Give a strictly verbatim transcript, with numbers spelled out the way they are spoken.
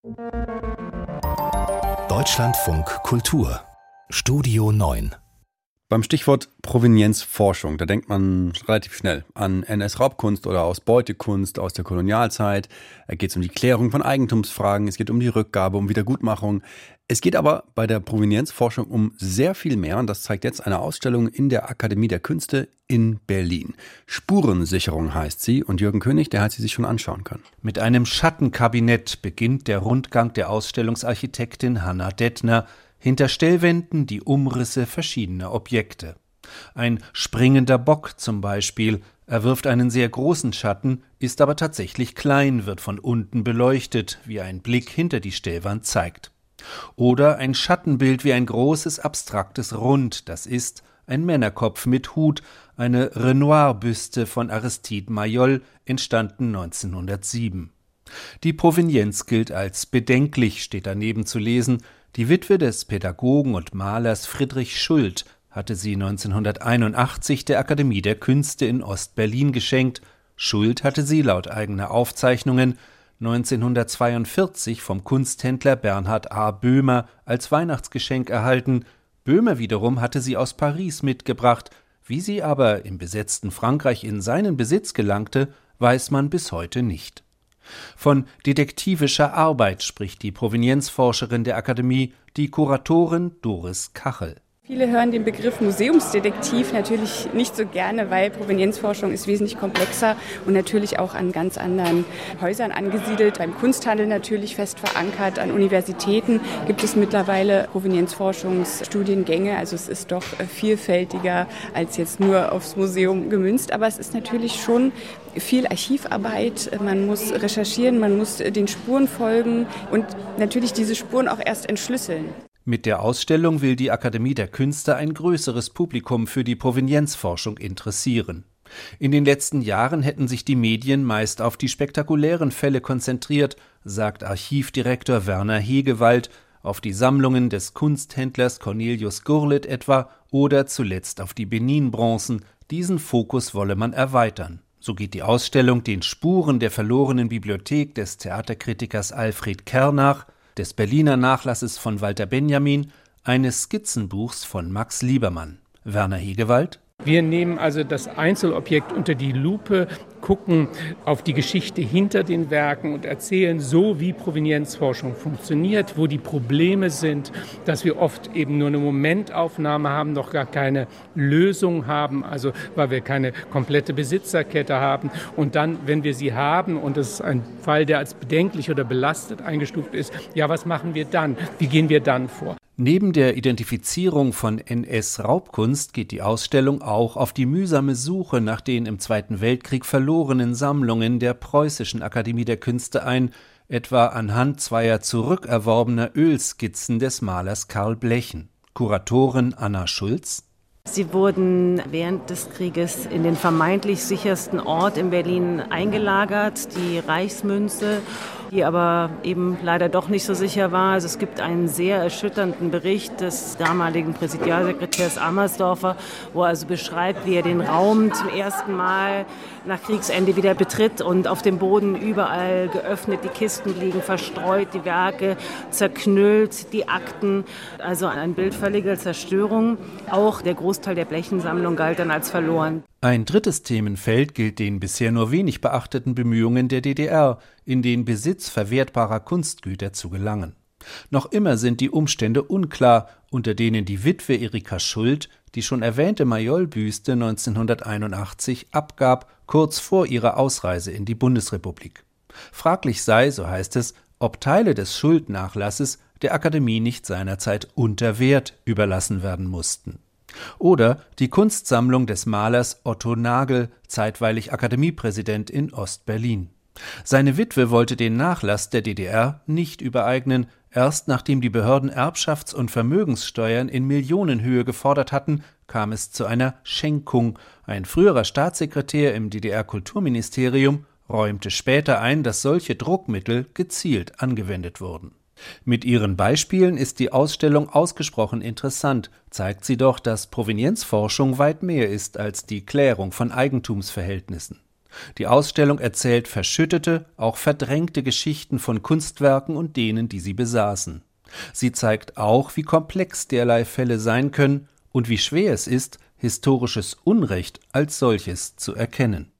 Deutschlandfunk Kultur Studio neun. Beim Stichwort Provenienzforschung, da denkt man relativ schnell an N S-Raubkunst oder Ausbeutekunst aus der Kolonialzeit. Da geht es um die Klärung von Eigentumsfragen, es geht um die Rückgabe, um Wiedergutmachung. Es geht aber bei der Provenienzforschung um sehr viel mehr und das zeigt jetzt eine Ausstellung in der Akademie der Künste in Berlin. Spurensicherung heißt sie und Jürgen König, der hat sie sich schon anschauen können. Mit einem Schattenkabinett beginnt der Rundgang der Ausstellungsarchitektin Hanna Dettner. Hinter Stellwänden die Umrisse verschiedener Objekte. Ein springender Bock zum Beispiel. Er wirft einen sehr großen Schatten, ist aber tatsächlich klein, wird von unten beleuchtet, wie ein Blick hinter die Stellwand zeigt. Oder ein Schattenbild wie ein großes, abstraktes Rund, das ist ein Männerkopf mit Hut, eine Renoir-Büste von Aristide Maillol, entstanden neunzehnhundertsieben. Die Provenienz gilt als bedenklich, steht daneben zu lesen. Die Witwe des Pädagogen und Malers Friedrich Schult hatte sie neunzehnhunderteinundachtzig der Akademie der Künste in Ost-Berlin geschenkt. Schult hatte sie laut eigener Aufzeichnungen neunzehnhundertzweiundvierzig vom Kunsthändler Bernhard A. Böhmer als Weihnachtsgeschenk erhalten. Böhmer wiederum hatte sie aus Paris mitgebracht. Wie sie aber im besetzten Frankreich in seinen Besitz gelangte, weiß man bis heute nicht. Von detektivischer Arbeit spricht die Provenienzforscherin der Akademie, die Kuratorin Doris Kachel. Viele hören den Begriff Museumsdetektiv natürlich nicht so gerne, weil Provenienzforschung ist wesentlich komplexer und natürlich auch an ganz anderen Häusern angesiedelt. Beim Kunsthandel natürlich fest verankert, an Universitäten gibt es mittlerweile Provenienzforschungsstudiengänge. Also es ist doch vielfältiger als jetzt nur aufs Museum gemünzt. Aber es ist natürlich schon viel Archivarbeit. Man muss recherchieren, man muss den Spuren folgen und natürlich diese Spuren auch erst entschlüsseln. Mit der Ausstellung will die Akademie der Künste ein größeres Publikum für die Provenienzforschung interessieren. In den letzten Jahren hätten sich die Medien meist auf die spektakulären Fälle konzentriert, sagt Archivdirektor Werner Hegewald, auf die Sammlungen des Kunsthändlers Cornelius Gurlitt etwa oder zuletzt auf die Benin-Bronzen. Diesen Fokus wolle man erweitern. So geht die Ausstellung den Spuren der verlorenen Bibliothek des Theaterkritikers Alfred Kerr nach, des Berliner Nachlasses von Walter Benjamin, eines Skizzenbuchs von Max Liebermann. Werner Hegewald: Wir nehmen also das Einzelobjekt unter die Lupe, gucken auf die Geschichte hinter den Werken und erzählen so, wie Provenienzforschung funktioniert, wo die Probleme sind, dass wir oft eben nur eine Momentaufnahme haben, noch gar keine Lösung haben, also weil wir keine komplette Besitzerkette haben. Und dann, wenn wir sie haben und es ist ein Fall, der als bedenklich oder belastet eingestuft ist, ja, was machen wir dann? Wie gehen wir dann vor? Neben der Identifizierung von N S-Raubkunst geht die Ausstellung auch auf die mühsame Suche nach den im Zweiten Weltkrieg verlorenen Sammlungen der Preußischen Akademie der Künste ein, etwa anhand zweier zurückerworbener Ölskizzen des Malers Karl Blechen. Kuratorin Anna Schulz: Sie wurden während des Krieges in den vermeintlich sichersten Ort in Berlin eingelagert, die Reichsmünze, die aber eben leider doch nicht so sicher war. Also es gibt einen sehr erschütternden Bericht des damaligen Präsidialsekretärs Amersdorfer, wo er also beschreibt, wie er den Raum zum ersten Mal nach Kriegsende wieder betritt und auf dem Boden überall geöffnet, die Kisten liegen verstreut, die Werke zerknüllt, die Akten, also ein Bild völliger Zerstörung. Auch der Großteil der Blechensammlung galt dann als verloren. Ein drittes Themenfeld gilt den bisher nur wenig beachteten Bemühungen der D D R, in den Besitz verwertbarer Kunstgüter zu gelangen. Noch immer sind die Umstände unklar, unter denen die Witwe Erika Schult die schon erwähnte Maillol-Büste neunzehnhunderteinundachtzig abgab, kurz vor ihrer Ausreise in die Bundesrepublik. Fraglich sei, so heißt es, ob Teile des Schult-Nachlasses der Akademie nicht seinerzeit unter Wert überlassen werden mussten. Oder die Kunstsammlung des Malers Otto Nagel, zeitweilig Akademiepräsident in Ost-Berlin. Seine Witwe wollte den Nachlass der D D R nicht übereignen, erst nachdem die Behörden Erbschafts- und Vermögenssteuern in Millionenhöhe gefordert hatten, kam es zu einer Schenkung. Ein früherer Staatssekretär im D D R-Kulturministerium räumte später ein, dass solche Druckmittel gezielt angewendet wurden. Mit ihren Beispielen ist die Ausstellung ausgesprochen interessant, zeigt sie doch, dass Provenienzforschung weit mehr ist als die Klärung von Eigentumsverhältnissen. Die Ausstellung erzählt verschüttete, auch verdrängte Geschichten von Kunstwerken und denen, die sie besaßen. Sie zeigt auch, wie komplex derlei Fälle sein können und wie schwer es ist, historisches Unrecht als solches zu erkennen.